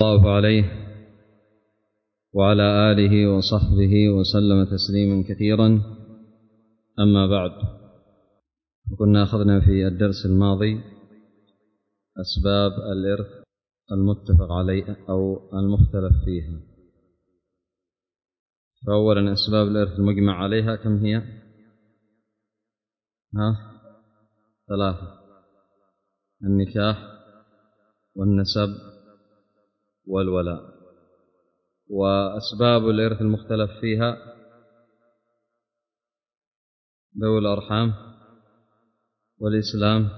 الله عليه وعلى آله وصحبه وسلم تسليما كثيرا. أما بعد، كنا أخذنا في الدرس الماضي أسباب الإرث المتفق عليه أو المختلف فيها. فأولا أسباب الإرث المجمع عليها كم هي؟ ثلاثة: النكاح والنسب والولاء. وأسباب الإرث المختلف فيها ذوي الأرحام والإسلام،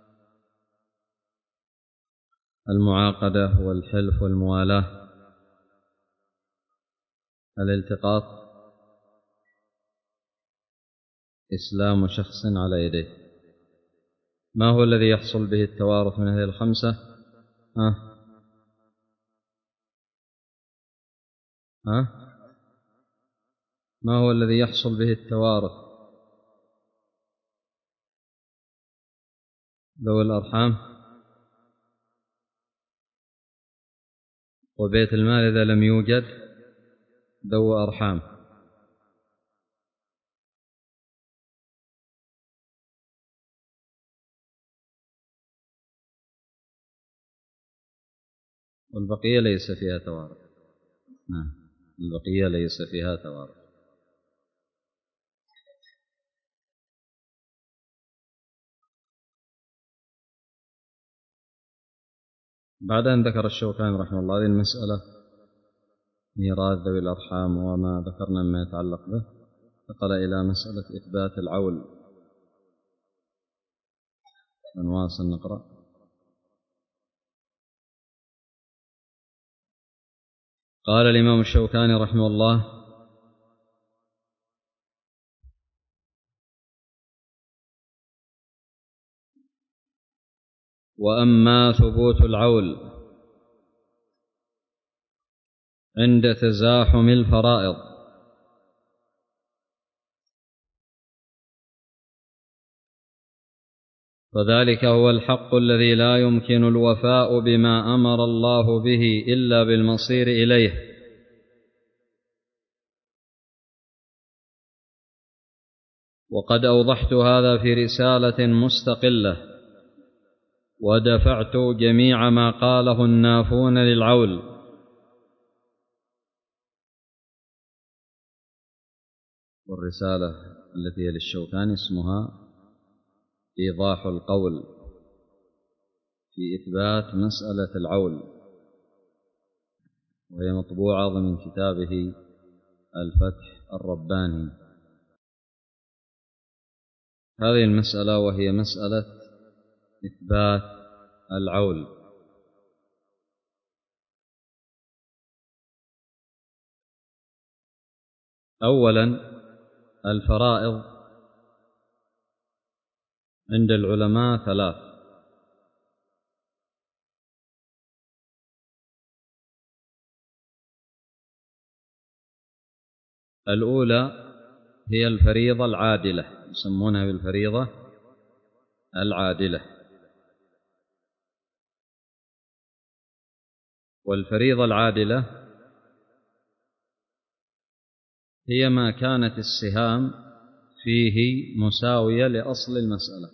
المعاقدة والحلف والموالاة، الالتقاط، إسلام شخص على يديه. ما هو الذي يحصل به التوارث من هذه الخمسة؟ ما هو الذي يحصل به التوارث؟ ذوي الأرحام وبيت المال إذا لم يوجد ذوي أرحام. والبقية ليس فيها توارث. البقية ليس فيها توارث. بعد أن ذكر الشوكاني رحمه الله هذه المسألة ميراث ذوي الأرحام وما ذكرنا مما يتعلق به، انتقل إلى مسألة إثبات العول. نواصل نقرأ. قال الإمام الشوكاني رحمه الله: وأما ثبوت العول عند تزاحم الفرائض فذلك هو الحق الذي لا يمكن الوفاء بما أمر الله به إلا بالمصير إليه، وقد أوضحت هذا في رسالة مستقلة، ودفعت جميع ما قاله النافون للعول. والرسالة التي هي للشوكاني اسمها إيضاح القول في إثبات مسألة العول، وهي مطبوعة ضمن كتابه الفتح الرباني. هذه المسألة وهي مسألة إثبات العول. أولا، الفرائض عند العلماء ثلاث: الأولى هي الفريضة العادلة، يسمونها بالفريضة العادلة. والفريضة العادلة هي ما كانت السهام فيه مساوية لأصل المسألة،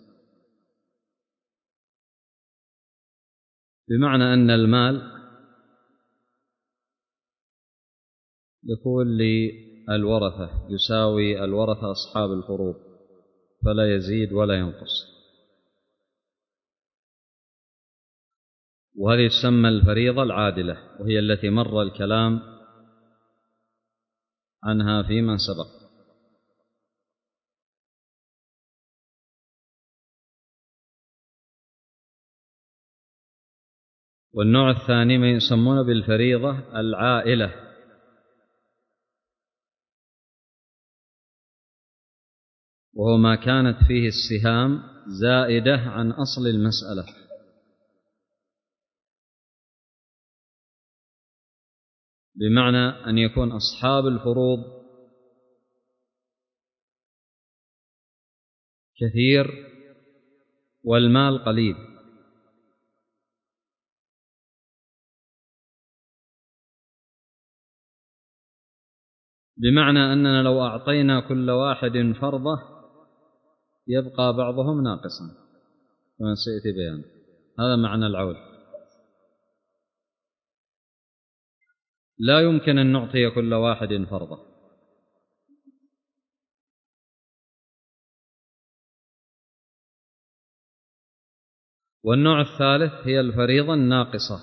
بمعنى أن المال يكون للورثة يساوي الورثة أصحاب الفروض، فلا يزيد ولا ينقص، وهذه تسمى الفريضة العادلة، وهي التي مر الكلام عنها فيما سبق. والنوع الثاني ما يسمونه بالفريضة العائلة، وهو ما كانت فيه السهام زائدة عن أصل المسألة، بمعنى أن يكون أصحاب الفروض كثير والمال قليل، بمعنى أننا لو أعطينا كل واحد فرضه يبقى بعضهم ناقصا كما سيأتي بيان. هذا معنى العول. لا يمكن أن نعطي كل واحد فرضه. والنوع الثالث هي الفريضة الناقصة،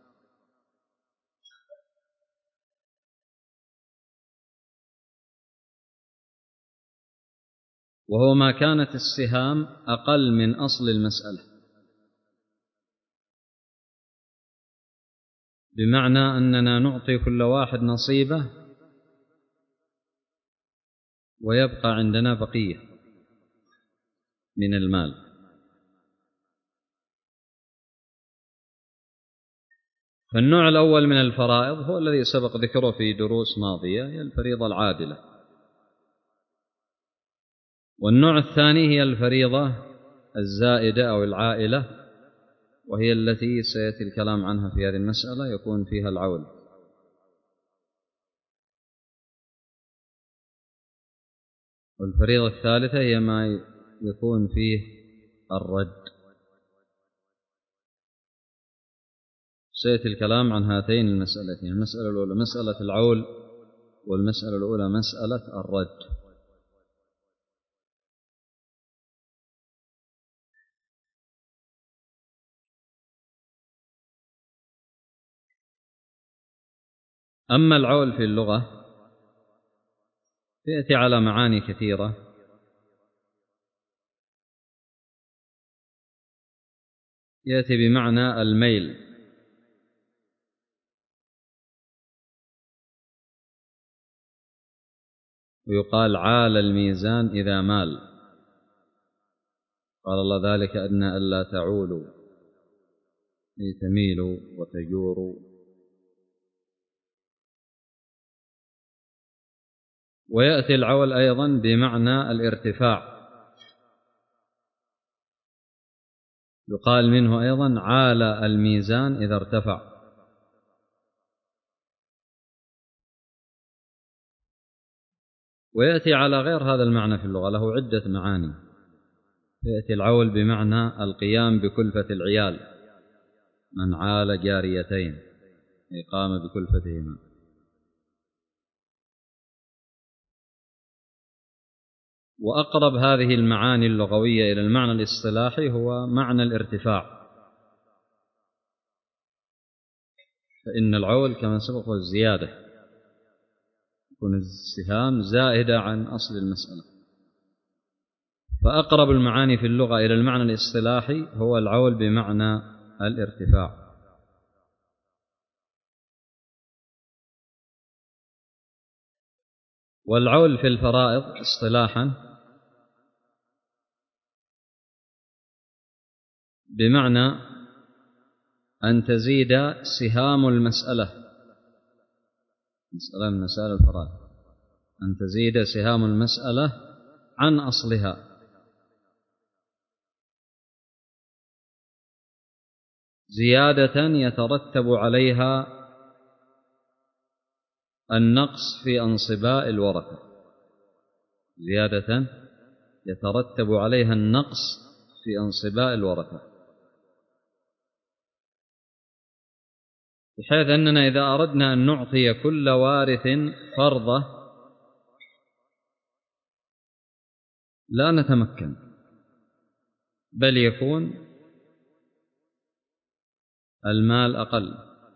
وهو ما كانت السهام أقل من أصل المسألة، بمعنى أننا نعطي كل واحد نصيبه ويبقى عندنا بقية من المال. فالنوع الأول من الفرائض هو الذي سبق ذكره في دروس ماضية، هي الفريضة العادلة. والنوع الثاني هي الفريضة الزائدة أو العائلة، وهي التي سيأتي الكلام عنها في هذه المسألة، يكون فيها العول. والفريضة الثالثة هي ما يكون فيه الرد. سيأتي الكلام عن هاتين المسألتين، المسألة الأولى مسألة العول، والمسألة الأولى مسألة الرد. أما العول في اللغة يأتي على معاني كثيرة. يأتي بمعنى الميل، ويقال عال الميزان إذا مال، قال الله ذلك أدنى ألا تعولوا أي تميلوا وتجوروا. ويأتي العول أيضا بمعنى الارتفاع، يقال منه أيضا عال الميزان إذا ارتفع. ويأتي على غير هذا المعنى في اللغة، له عدة معاني. يأتي العول بمعنى القيام بكلفة العيال، من عال جاريتين أي قام بكلفتهما. وأقرب هذه المعاني اللغوية إلى المعنى الاصطلاحي هو معنى الارتفاع، فإن العول كما سبق هو الزيادة، يكون السهام زائدة عن أصل المسألة. فأقرب المعاني في اللغة إلى المعنى الاصطلاحي هو العول بمعنى الارتفاع. والعول في الفرائض اصطلاحا بمعنى أن تزيد سهام المسألة، مسألة من مسائل الفرائض، أن تزيد سهام المسألة عن أصلها، زيادة يترتب عليها النقص في أنصباء الورثة، زيادة يترتب عليها النقص في أنصباء الورثة، بحيث أننا إذا أردنا أن نعطي كل وارث فرضه لا نتمكن، بل يكون المال أقل.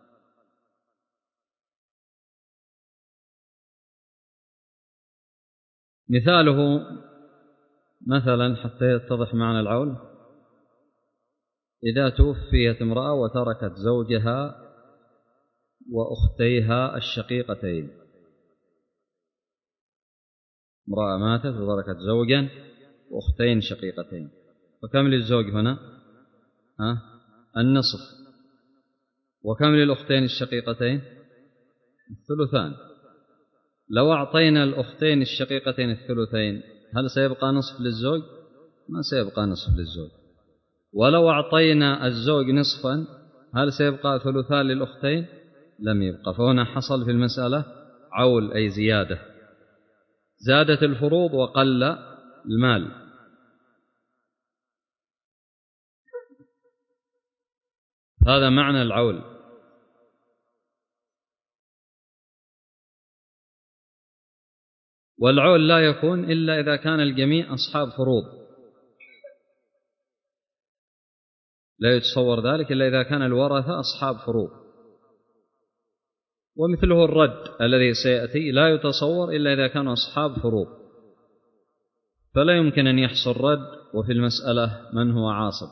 مثاله مثلا حتى يتضح معنى العول، إذا توفيت امرأة وتركت زوجها وأختيها الشقيقتين، امرأة ماتت وتركت زوجا وأختين شقيقتين، فكم للزوج هنا؟ النصف. وكم للأختين الشقيقتين؟ الثلثان. لو أعطينا الأختين الشقيقتين الثلثين هل سيبقى نصف للزوج؟ ما سيبقى نصف للزوج. ولو أعطينا الزوج نصفا هل سيبقى ثلثان للأختين؟ لم يبقى. فهنا حصل في المسألة عول أي زيادة، زادت الفروض وقل المال. هذا معنى العول. والعول لا يكون إلا إذا كان الجميع أصحاب فروض، لا يتصور ذلك إلا إذا كان الورثة أصحاب فروض. ومثله الرد الذي سيأتي لا يتصور إلا إذا كانوا أصحاب فروض، فلا يمكن أن يحصل رد وفي المسألة من هو عاصب.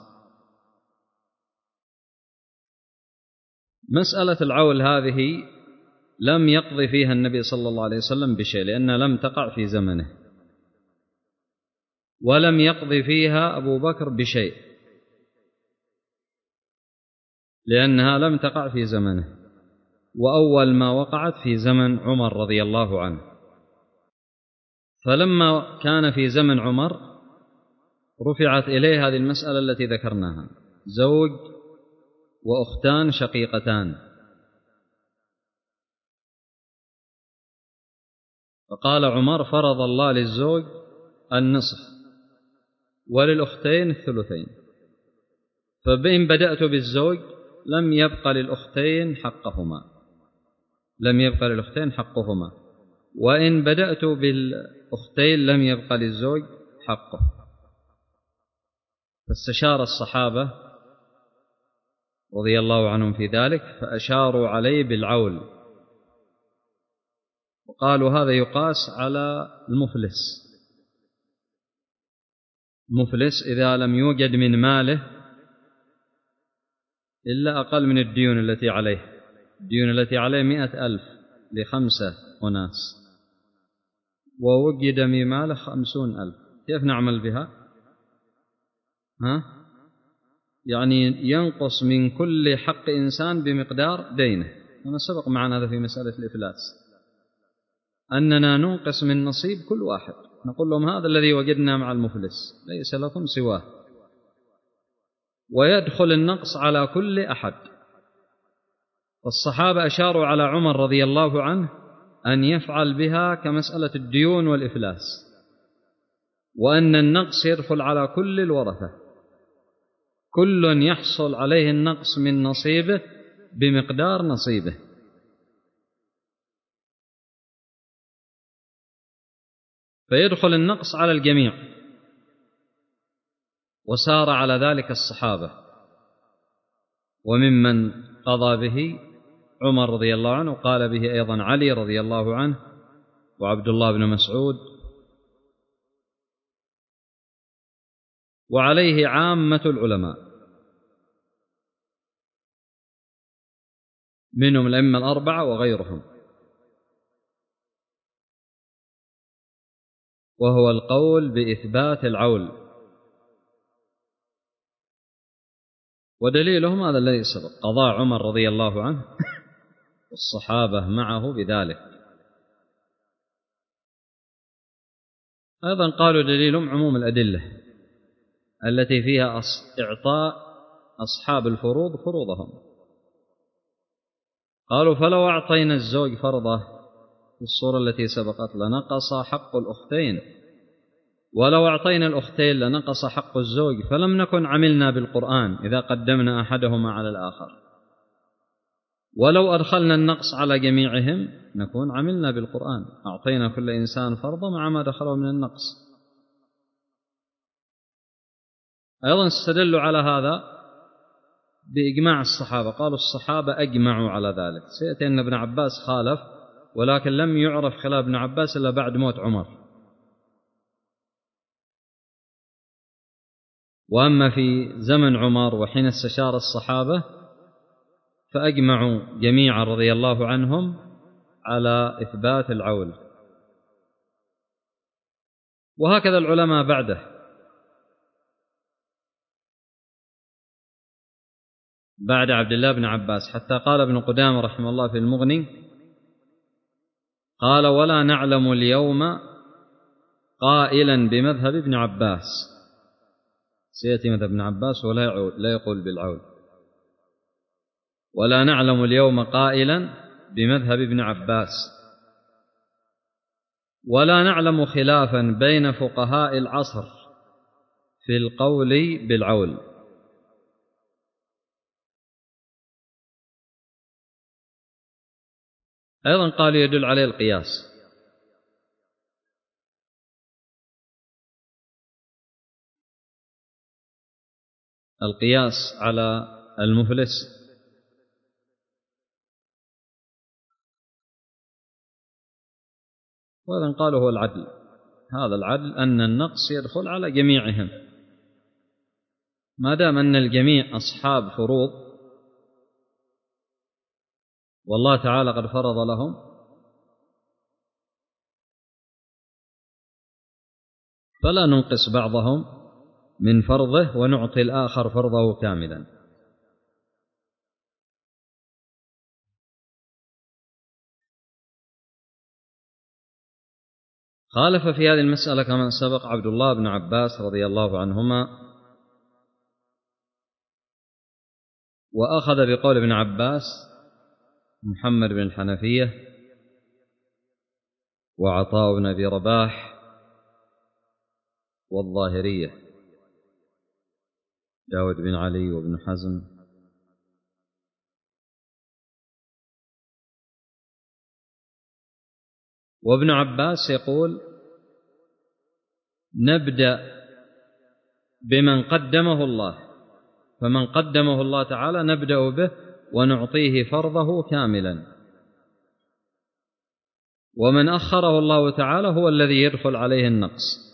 مسألة العول هذه لم يقضي فيها النبي صلى الله عليه وسلم بشيء، لأنها لم تقع في زمنه، ولم يقضي فيها أبو بكر بشيء، لأنها لم تقع في زمنه، وأول ما وقعت في زمن عمر رضي الله عنه. فلما كان في زمن عمر رفعت إليه هذه المسألة التي ذكرناها: زوج وأختان شقيقتان. فقال عمر: فرض الله للزوج النصف وللأختين الثلثين. فإن بدأت بالزوج لم يبق للأختين حقهما، وإن بدأت بالأختين لم يبق للزوج حقه. فاستشار الصحابة رضي الله عنهم في ذلك، فأشاروا عليه بالعول، وقالوا هذا يقاس على المفلس إذا لم يوجد من ماله إلا أقل من الديون التي عليه 100,000 ل5 أناس، ووجد من ماله 50,000، كيف نعمل بها؟ يعني ينقص من كل حق إنسان بمقدار دينه. أنا سبق معنا هذا في مسألة الإفلاس، أننا ننقص من نصيب كل واحد، نقول لهم هذا الذي وجدنا مع المفلس، ليس لكم سواه، ويدخل النقص على كل أحد. والصحابة أشاروا على عمر رضي الله عنه أن يفعل بها كمسألة الديون والإفلاس، وأن النقص يدخل على كل الورثة، كل يحصل عليه النقص من نصيبه بمقدار نصيبه. فيدخل النقص على الجميع، وسار على ذلك الصحابة، وممن قضى به عمر رضي الله عنه، وقال به أيضا علي رضي الله عنه وعبد الله بن مسعود، وعليه عامة العلماء، منهم الأئمة الأربعة وغيرهم، وهو القول بإثبات العول. ودليلهم هذا الذي سبق: قضاء عمر رضي الله عنه والصحابة معه بذلك. أيضا قالوا دليلهم عموم الأدلة التي فيها إعطاء أصحاب الفروض فروضهم. قالوا: فلو أعطينا الزوج فرضه في الصورة التي سبقت لنقص حق الأختين، ولو أعطينا الأختين لنقص حق الزوج، فلم نكن عملنا بالقرآن إذا قدمنا أحدهما على الآخر، ولو أدخلنا النقص على جميعهم نكون عملنا بالقرآن، أعطينا كل إنسان فرضا مع ما دخله من النقص. أيضا استدلوا على هذا بإجماع الصحابة، قالوا الصحابة أجمعوا على ذلك. سيأتي أن ابن عباس خالف، ولكن لم يعرف خلاف ابن عباس إلا بعد موت عمر. وأما في زمن عمر وحين استشار الصحابة فأجمعوا جميعا رضي الله عنهم على إثبات العول. وهكذا العلماء بعد عبد الله بن عباس، حتى قال ابن قدامة رحمه الله في المغني، قال: ولا نعلم اليوم قائلا بمذهب ابن عباس. سيأتي مذهب ابن عباس ولا يقول بالعول. ولا نعلم اليوم قائلا بمذهب ابن عباس ولا نعلم خلافا بين فقهاء العصر في القول بالعول. أيضا قالوا يدل عليه القياس. القياس على المفلس. وأيضا قالوا هو العدل. هذا العدل أن النقص يدخل على جميعهم ما دام أن الجميع أصحاب فروض والله تعالى قد فرض لهم، فلا ننقص بعضهم من فرضه ونعطي الآخر فرضه كاملا. خالف في هذه المسألة كما سبق عبد الله بن عباس رضي الله عنهما، وأخذ بقول ابن عباس محمد بن الحنفية وعطاء بن أبي رباح والظاهرية داود بن علي وابن حزم. وابن عباس يقول نبدأ بمن قدمه الله، فمن قدمه الله تعالى نبدأ به ونعطيه فرضه كاملا، ومن أخره الله تعالى هو الذي يدخل عليه النقص.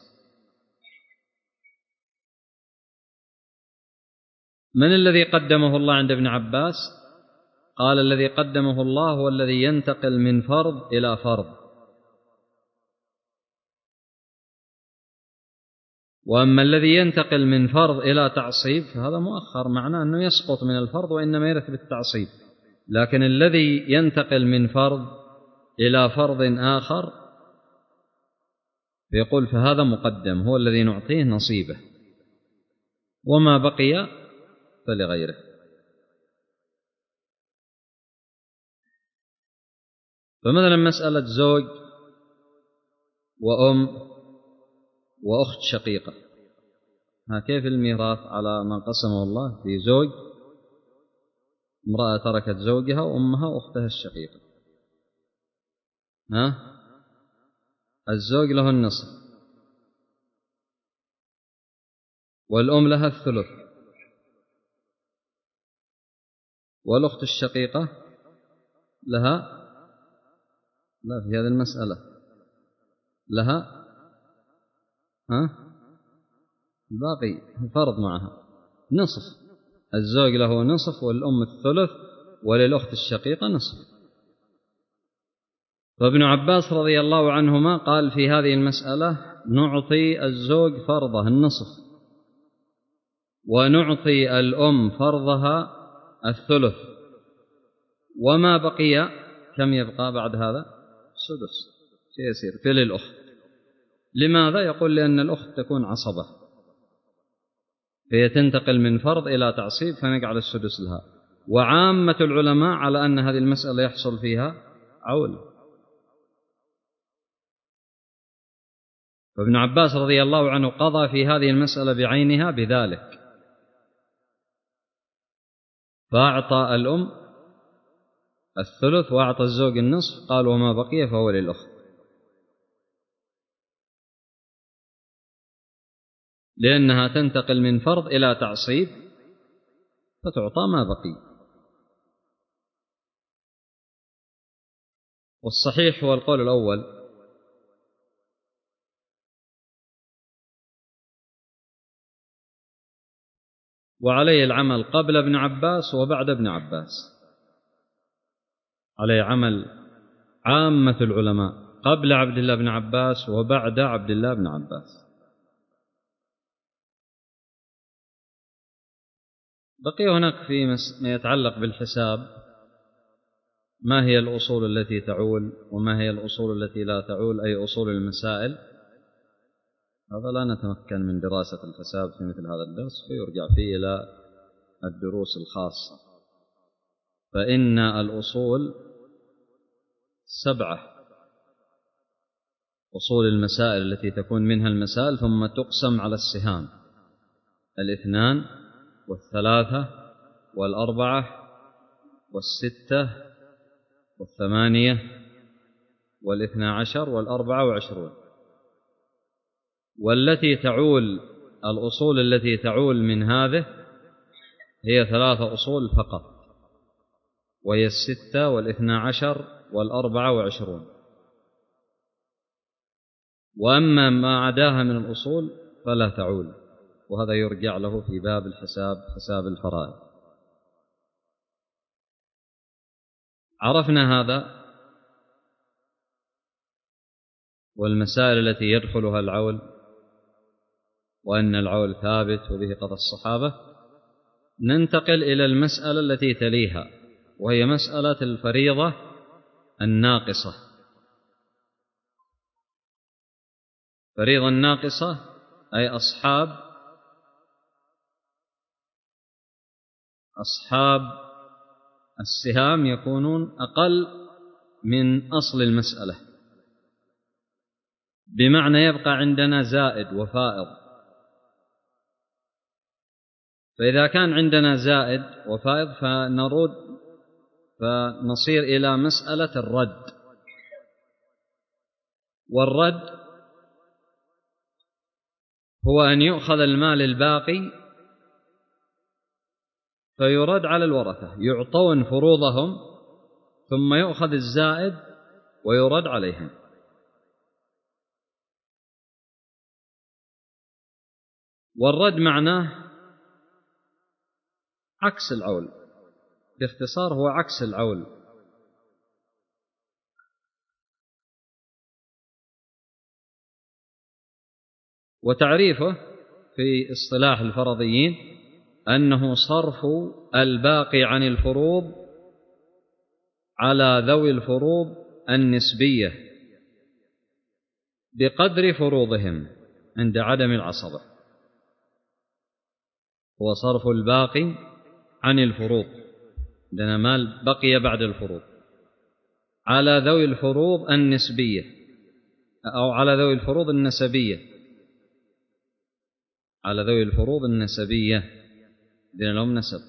من الذي قدمه الله عند ابن عباس؟ قال الذي قدمه الله هو الذي ينتقل من فرض إلى فرض، وأما الذي ينتقل من فرض إلى تعصيب فهذا مؤخر، معناه أنه يسقط من الفرض وإنما يرث بالتعصيب. لكن الذي ينتقل من فرض إلى فرض آخر فيقول فهذا مقدم، هو الذي نعطيه نصيبه، وما بقي فلغيره. فمثلا مسألة زوج وأم وأخت شقيقة، كيف الميراث على ما قسمه الله؟ في زوج، امرأة تركت زوجها وأمها وأختها الشقيقة، الزوج له النصف والأم لها الثلث، والأخت الشقيقة لها، لا في هذه المسألة لها باقي فرض معها نصف، الزوج له نصف والأم الثلث وللأخت الشقيقة نصف. فابن عباس رضي الله عنهما قال في هذه المسألة نعطي الزوج فرضه النصف، ونعطي الأم فرضها الثلث، وما بقي كم يبقى بعد هذا؟ سدس يصير في للأخت. لماذا؟ يقول لأن الأخت تكون عصبة، فهي تنتقل من فرض إلى تعصيب فنجعل السدس لها. وعامة العلماء على أن هذه المسألة يحصل فيها عول. فابن عباس رضي الله عنه قضى في هذه المسألة بعينها بذلك، فأعطى الأم الثلث وأعطى الزوج النصف، قال وما بقي فهو للأخت، لأنها تنتقل من فرض إلى تعصيب فتعطى ما بقي. والصحيح هو القول الأول، وعليه العمل قبل ابن عباس وبعد ابن عباس، عليه عمل عامة العلماء قبل عبد الله بن عباس وبعد عبد الله بن عباس. بقي هناك في ما يتعلق بالحساب، ما هي الأصول التي تعول وما هي الأصول التي لا تعول، أي أصول المسائل. هذا لا نتمكن من دراسة الحساب في مثل هذا الدرس، فيرجع فيه إلى الدروس الخاصة. فإن الأصول 7، أصول المسائل التي تكون منها المسائل ثم تقسم على السهام: 2 و3 و4 و6 و8 و12 و24. والتي تعول الأصول التي تعول من هذه هي 3 أصول فقط، وهي 6 و12 و24. وأما ما عداها من الأصول فلا تعول، وهذا يرجع له في باب الحساب، حساب الفرائض. عرفنا هذا، والمسائل التي يدخلها العول، وأن العول ثابت وبه قضى الصحابة. ننتقل إلى المسألة التي تليها، وهي مسألة الفريضة الناقصة. فريضة الناقصة أي أصحاب السهام يكونون أقل من أصل المسألة، بمعنى يبقى عندنا زائد وفائض. فإذا كان عندنا زائد وفائض فنصير إلى مسألة الرد. والرد هو أن يؤخذ المال الباقي فيرد على الورثة، يعطون فروضهم ثم يؤخذ الزائد ويرد عليهم. والرد معناه عكس العول، باختصار هو عكس العول. وتعريفه في اصطلاح الفرضيين أنه صرف الباقي عن الفروض على ذوي الفروض النسبية بقدر فروضهم عند عدم العصبة. هو صرف الباقي عن الفروض، عندنا مال بقي بعد الفروض، على ذوي الفروض النسبية أو على ذوي الفروض النسبية، على ذوي الفروض النسبية لأن لهم نسب،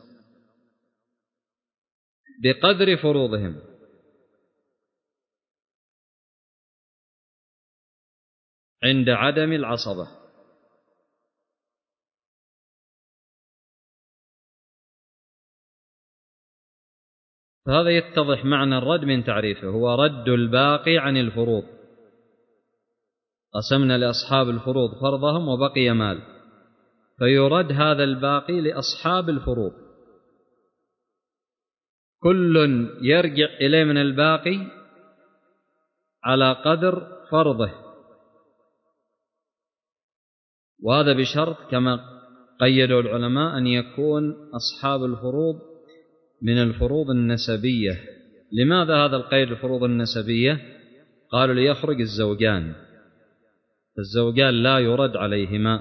بقدر فروضهم عند عدم العصبة. فهذا يتضح معنى الرد من تعريفه، هو رد الباقي عن الفروض. قسمنا لأصحاب الفروض فرضهم وبقي مال، فيرد هذا الباقي لأصحاب الفروض، كل يرجع إليه من الباقي على قدر فرضه. وهذا بشرط كما قيدوا العلماء أن يكون أصحاب الفروض من الفروض النسبية. لماذا هذا القيد الفروض النسبية؟ قالوا ليخرج الزوجان، الزوجان لا يرد عليهما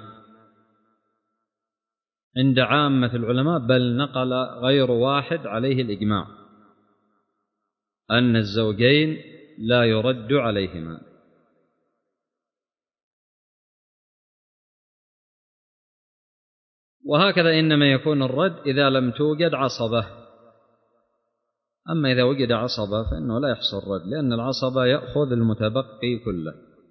عند عامة العلماء، بل نقل غير واحد عليه الإجماع أن الزوجين لا يرد عليهما. وهكذا إنما يكون الرد إذا لم توجد عصبة. أما إذا وجد عصبة فإنه لا يحصل الرد، لأن العصبة يأخذ المتبقي كله.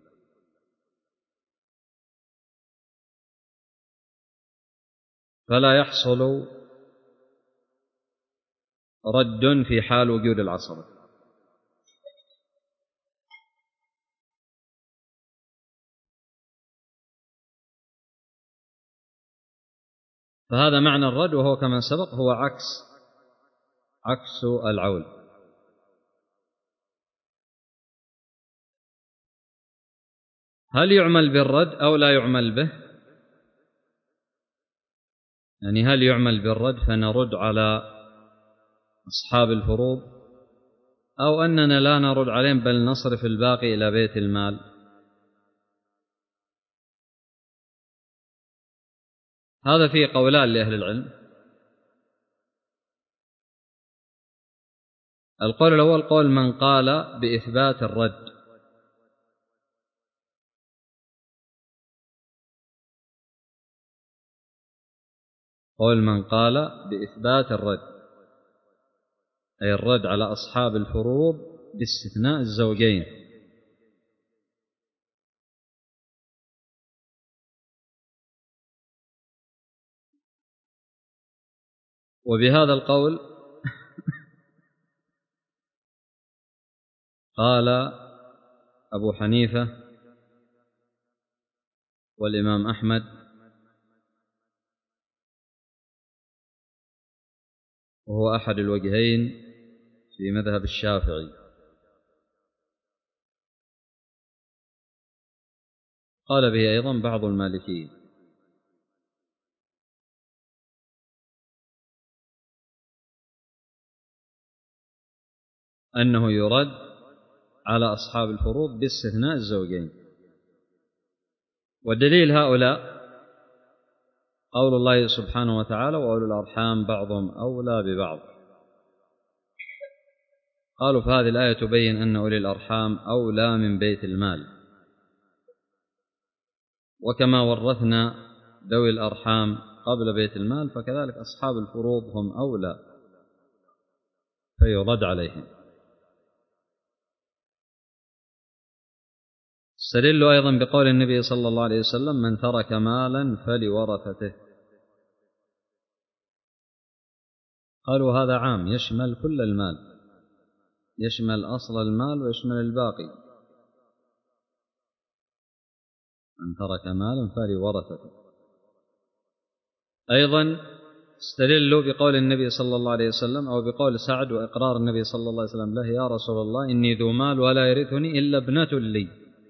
فلا يحصل رد في حال وجود العصبة. فهذا معنى الرد، وهو كما سبق هو عكس العول. هل يعمل بالرد أو لا يعمل به؟ يعني هل يعمل بالرد فنرد على أصحاب الفروض، أو أننا لا نرد عليهم بل نصرف الباقي إلى بيت المال؟ هذا فيه قولان لأهل العلم. القول الأول قول من قال بإثبات الرد، قول من قال بإثبات الرد، أي الرد على أصحاب الفروض باستثناء الزوجين. وبهذا القول قال أبو حنيفة والإمام أحمد وهو أحد الوجهين في مذهب الشافعي. قال به أيضا بعض المالكية، أنه يرد على أصحاب الفروض باستثناء الزوجين. والدليل هؤلاء قول الله سبحانه وتعالى: وأولو الأرحام بعضهم أولى ببعض. قالوا فهذه الآية تبين أن أولي الأرحام أولى من بيت المال، وكما ورثنا ذوي الأرحام قبل بيت المال فكذلك أصحاب الفروض هم أولى، فيرد عليهم. استدلوا أيضا بقول النبي صلى الله عليه وسلم: من ترك مالا فلورثته. قالوا هذا عام يشمل كل المال، يشمل أصل المال ويشمل الباقي. من ترك مالا فلورثته. أيضا استدلوا بقول النبي صلى الله عليه وسلم أو بقول سعد وإقرار النبي صلى الله عليه وسلم له: يا رسول الله إني ذو مال ولا يرثني إلا ابنة لي.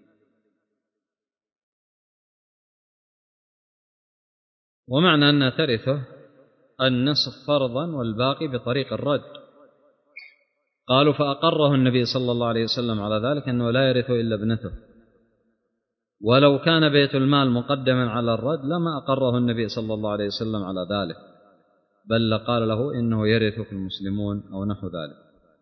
ومعنى أن ترثه النصف فرضا والباقي بطريق الرد. قالوا فأقره النبي صلى الله عليه وسلم على ذلك أنه لا يرث إلا ابنته، ولو كان بيت المال مقدما على الرد لما أقره النبي صلى الله عليه وسلم على ذلك، بل لقال له إنه يرثك المسلمون أو نحو ذلك.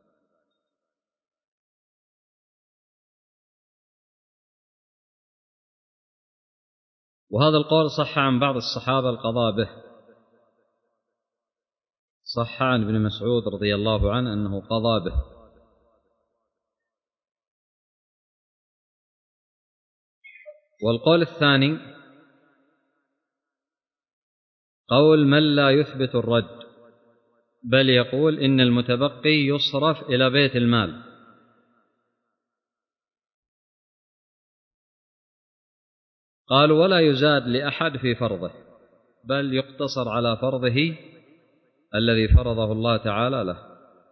وهذا القول صح عن بعض الصحابة القضاء به. صح عن ابن مسعود رضي الله عنه أنه قضى به. والقول الثاني قول من لا يثبت الرد، بل يقول إن المتبقي يصرف إلى بيت المال. قالوا ولا يزاد لأحد في فرضه، بل يقتصر على فرضه الذي فرضه الله تعالى له.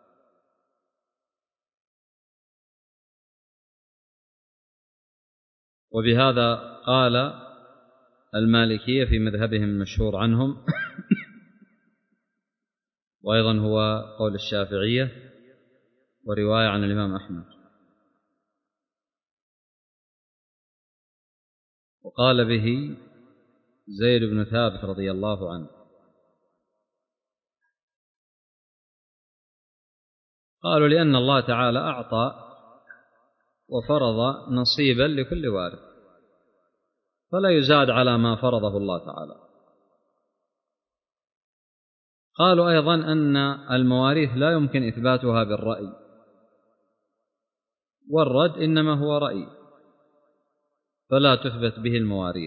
وبهذا قال المالكية في مذهبهم المشهور عنهم وأيضا هو قول الشافعية ورواية عن الإمام أحمد. وقال به زيد بن ثابت رضي الله عنه. قالوا لأن الله تعالى أعطى وفرض نصيبا لكل وارث، فلا يزاد على ما فرضه الله تعالى. قالوا أيضا أن المواريث لا يمكن إثباتها بالرأي، والرد إنما هو رأي، فلا تثبت به المواريث.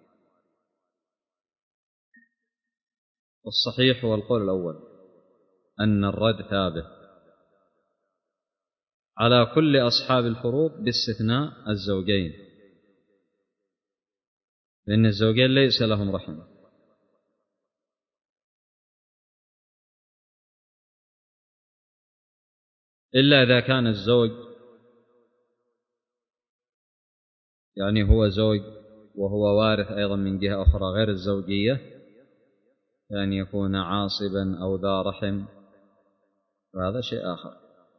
والصحيح هو القول الأول، أن الرد ثابت على كل أصحاب الفروض باستثناء الزوجين، لأن الزوجين ليس لهم رحم. إلا إذا كان الزوج يعني هو زوج وهو وارث أيضا من جهة أخرى غير الزوجية، يعني يكون عاصبا أو ذا رحم، وهذا شيء آخر.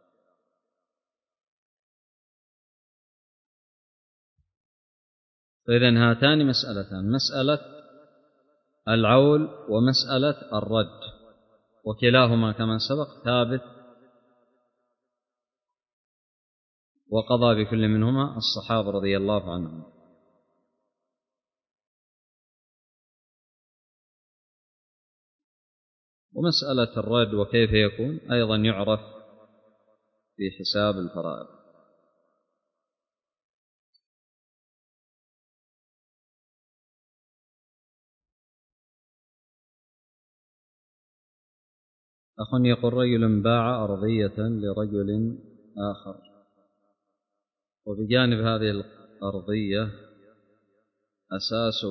فإذن هاتان مسألتان: مسألة العول ومسألة الرد، وكلاهما كما سبق ثابت، وقضى بكل منهما الصحابة رضي الله عنهم. ومسألة الرد وكيف يكون أيضا يعرف في حساب الفرائض. أخ يقول: رجل باع أرضية لرجل آخر، وبجانب هذه الأرضية أساس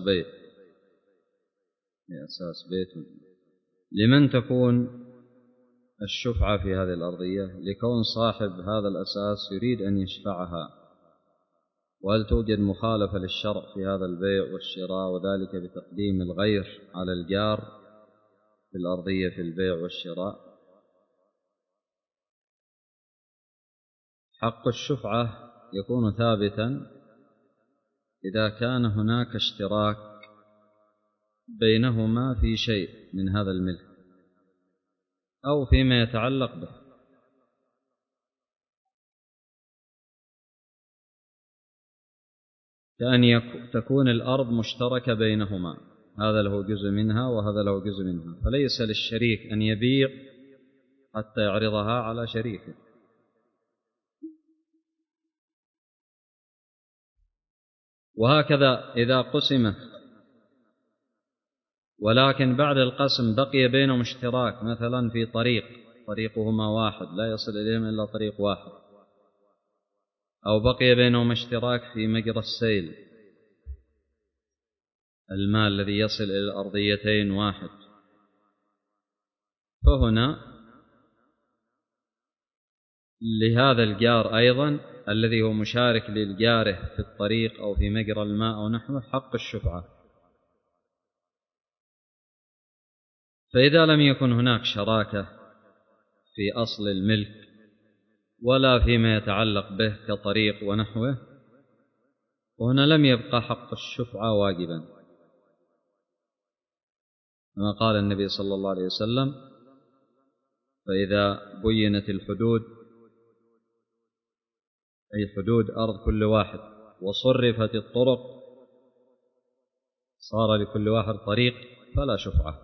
بيت، لمن تكون الشفعة في هذه الأرضية؟ لكون صاحب هذا الأساس يريد أن يشفعها، وهل توجد مخالفة للشرع في هذا البيع والشراء، وذلك بتقديم الغير على الجار في الأرضية في البيع والشراء؟ حق الشفعة يكون ثابتا إذا كان هناك اشتراك بينهما في شيء من هذا الملك أو فيما يتعلق به، كأن تكون الأرض مشتركة بينهما، هذا له جزء منها وهذا له جزء منها، فليس للشريك أن يبيع حتى يعرضها على شريكه. وهكذا إذا قسمت ولكن بعد القسم بقي بينهم اشتراك، مثلا في طريقهما واحد لا يصل إليهم إلا طريق واحد، أو بقي بينهم اشتراك في مجرى السيل، المال الذي يصل إلى الأرضيتين واحد، فهنا لهذا الجار أيضا الذي هو مشارك للجاره في الطريق أو في مجرى الماء أو نحوه حق الشفعة. فإذا لم يكن هناك شراكة في أصل الملك ولا فيما يتعلق به كطريق ونحوه، وهنا لم يبقى حق الشفعة واجبا، كما قال النبي صلى الله عليه وسلم: فإذا بينت الحدود، أي حدود أرض كل واحد، وصرفت الطرق، صار لكل واحد طريق، فلا شفعة.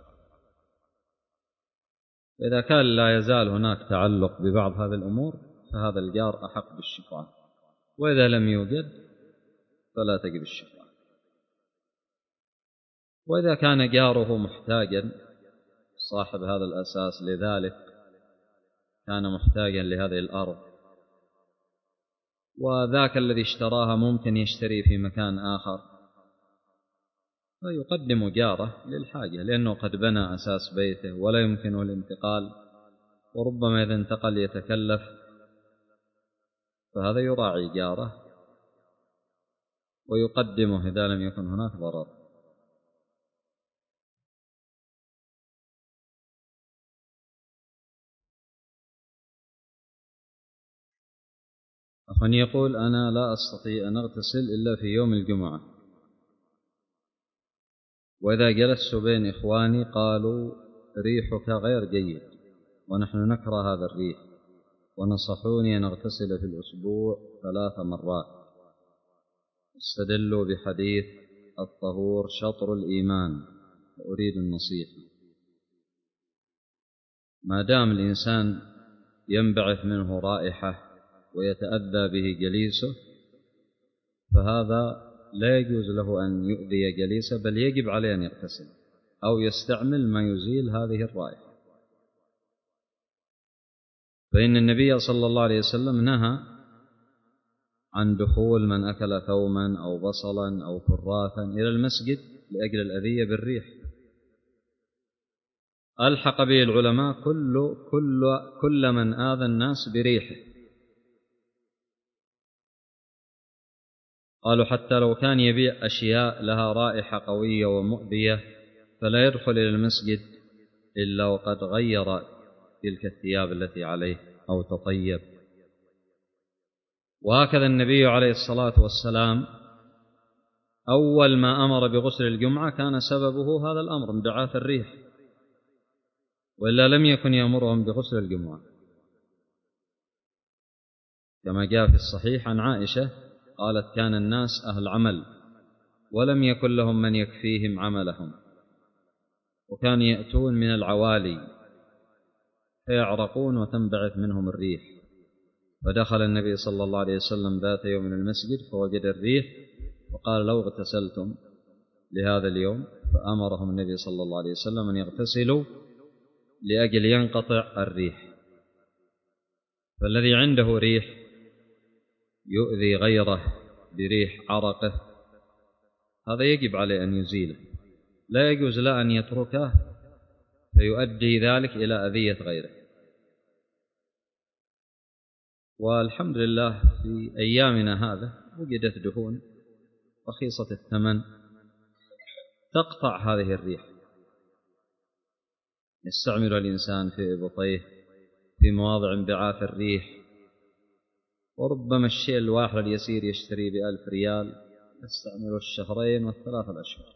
إذا كان لا يزال هناك تعلق ببعض هذه الأمور فهذا الجار أحق بالشفعة، وإذا لم يوجد فلا تجب الشفعة. وإذا كان جاره محتاجا، صاحب هذا الأساس لذلك كان محتاجا لهذه الأرض، وذاك الذي اشتراها ممكن يشتري في مكان آخر، فيقدم جاره للحاجة، لأنه قد بنى أساس بيته ولا يمكنه الانتقال، وربما إذا انتقل يتكلف، فهذا يراعي جاره ويقدمه إذا لم يكن هناك ضرر. أخ يقول: أنا لا أستطيع أن أغتسل إلا في يوم الجمعة، وإذا جلست بين إخواني قالوا ريحك غير جيد، ونحن نكره هذا الريح، ونصحوني أن أغتسل في الأسبوع 3 مرات، استدلوا بحديث الطهور شطر الإيمان، وأريد النصيحة. ما دام الإنسان ينبعث منه رائحة ويتأذى به جليسه، فهذا لا يجوز له أن يؤذي جليسه، بل يجب عليه أن يغتسل أو يستعمل ما يزيل هذه الرائحة. فإن النبي صلى الله عليه وسلم نهى عن دخول من أكل ثوما أو بصلا أو كراثا إلى المسجد لأجل الأذية بالريح. ألحق به العلماء كل من آذى الناس بريحه، قالوا حتى لو كان يبيع أشياء لها رائحة قوية ومؤذية فلا يدخل إلى المسجد إلا وقد غير تلك الثياب التي عليه أو تطيب. وهكذا النبي عليه الصلاة والسلام أول ما أمر بغسل الجمعة كان سببه هذا الأمر، انبعاث الريح، وإلا لم يكن يأمرهم بغسل الجمعة، كما جاء في الصحيح عن عائشة قالت: كان الناس أهل عمل ولم يكن لهم من يكفيهم عملهم، وكانوا يأتون من العوالي فيعرقون وتنبعث منهم الريح. فدخل النبي صلى الله عليه وسلم ذات يوم من المسجد فوجد الريح، وقال لو اغتسلتم لهذا اليوم، فأمرهم النبي صلى الله عليه وسلم أن يغتسلوا لأجل ينقطع الريح. فالذي عنده ريح يؤذي غيره بريح عرقه هذا يجب عليه أن يزيله، لا يجوز له أن يتركه فيؤدي ذلك إلى أذية غيره. والحمد لله في أيامنا هذا وجدت دهون رخيصة الثمن تقطع هذه الريح، يستعمل الإنسان في إبطيه في مواضع انبعاث الريح، وربما الشيء الواحد اليسير يشتري ب1000 ريال يستعمله الشهرين والثلاث الأشهر.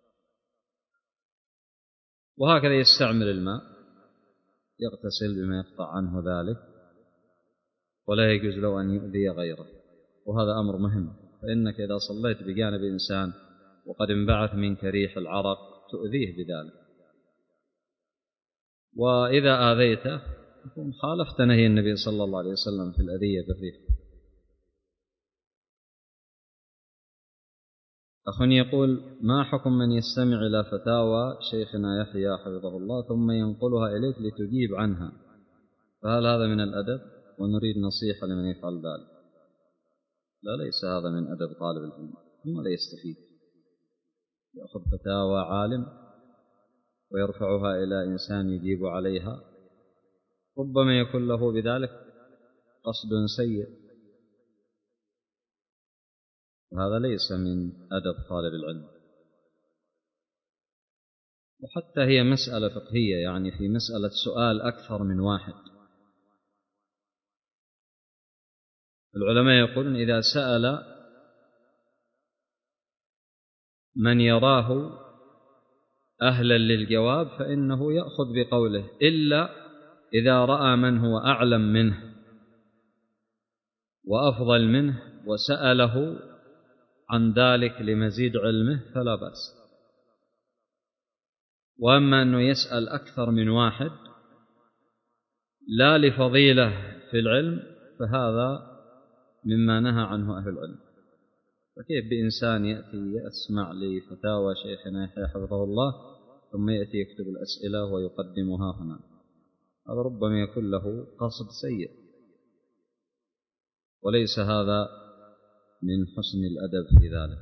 وهكذا يستعمل الماء يغتسل بما يقطع عنه ذلك، ولا يجوز له أن يؤذي غيره. وهذا أمر مهم، فإنك إذا صليت بجانب إنسان وقد انبعث منك ريح العرق تؤذيه بذلك، وإذا آذيته تكون خالفت نهي النبي صلى الله عليه وسلم في الأذية بالريح. أخ يقول: ما حكم من يستمع إلى فتاوى شيخنا يحيى حفظه الله ثم ينقلها إليك لتجيب عنها، فهل هذا من الأدب؟ ونريد نصيحة لمن يفعل ذلك. لا، ليس هذا من أدب طالب العلم، ولا يستفيد يأخذ فتاوى عالم ويرفعها إلى إنسان يجيب عليها، ربما يكون له بذلك قصد سيء، وهذا ليس من أدب طالب العلم. وحتى هي مسألة فقهية، يعني في مسألة سؤال أكثر من واحد، العلماء يقولون إذا سأل من يراه أهلا للجواب فإنه يأخذ بقوله، إلا إذا رأى من هو أعلم منه وأفضل منه وسأله عن ذلك لمزيد علمه فلا بأس. وأما أنه يسأل أكثر من واحد لا لفضيلة في العلم فهذا مما نهى عنه أهل العلم. فكيف بإنسان يأتي يسمع لفتاوى شيخنا يحيى حفظه الله ثم يأتي يكتب الأسئلة ويقدمها هنا؟ هذا ربما يكون له قصد سيء، وليس هذا من حسن الأدب في ذلك.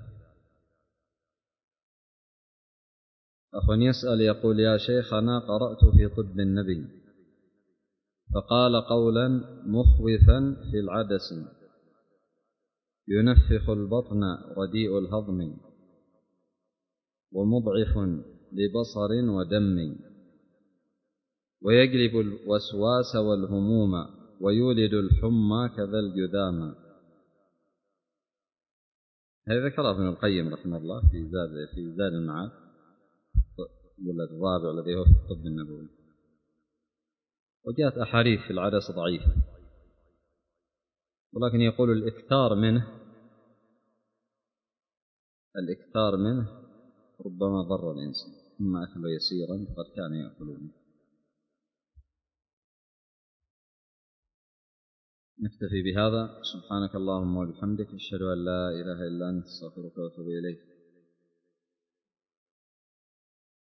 أخ يسأل يقول: يا شيخنا، قرأت في طب النبي فقال قولا مخوفا في العدس: ينفخ البطن رديء الهضم ومضعف لبصر ودم ويجلب الوسواس والهموم ويولد الحمى كذا الجذام. هذا ذكره ابن القيم رحمه الله في زاد المعاد الرابع الذي هو في الطب النبوي. وجاءت أحاديث في العدس ضعيفة، ولكن يقول الإكثار منه ربما ضر الإنسان، أما أكله يسيرا فقد كان يأكلونه. نكتفي بهذا. سبحانك اللهم وبحمدك، أشهد أن لا إله إلا أنت، أستغفرك وأتوب إليك.